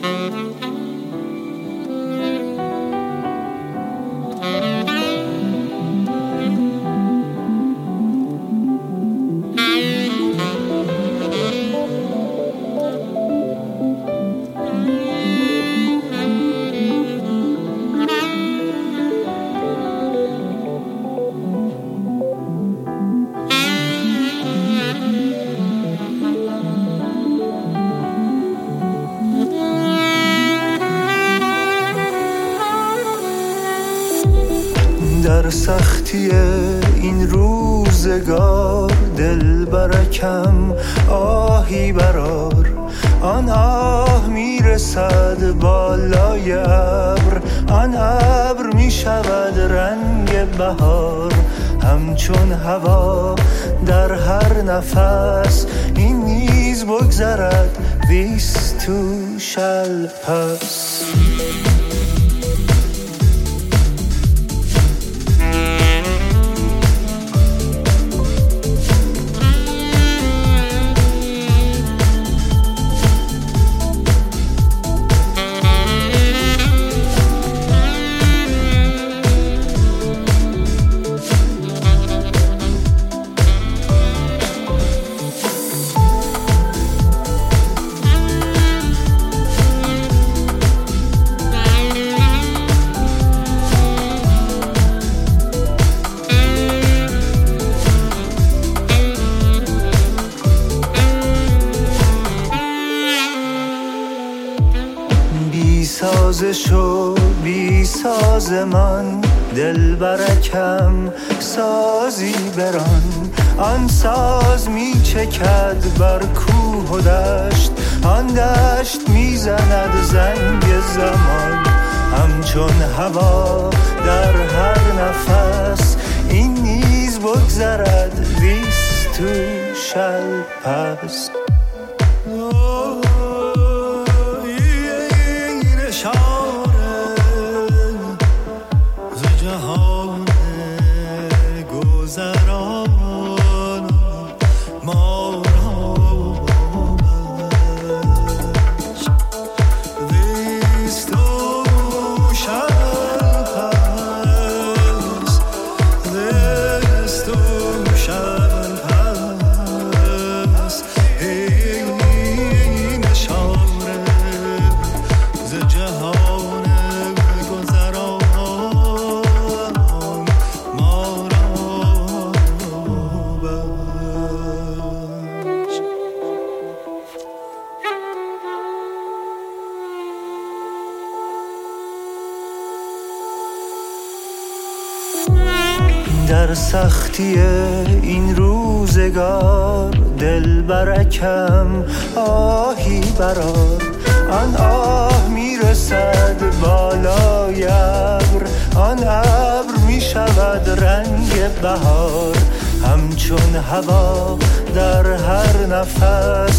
در سختی این روزگار دل برکم آهی برار، آن آه میرسد بالای ابر، آن ابر میشود رنگ بهار، همچون هوا در هر نفس این نیز بگذرد. This too shall pass. سازش و بی ساز من دل برکم سازی بران، آن ساز می چکد بر کوه و دشت، آن دشت می زند زنگ زمان، همچون هوا در هر نفس این نیز بگذرد. This too shall pass. در سختی این روزگار دل برکم آهی برار، آن آه میرسد بالای ابر، آن ابر میشود رنگ بهار، همچون هوا در هر نفس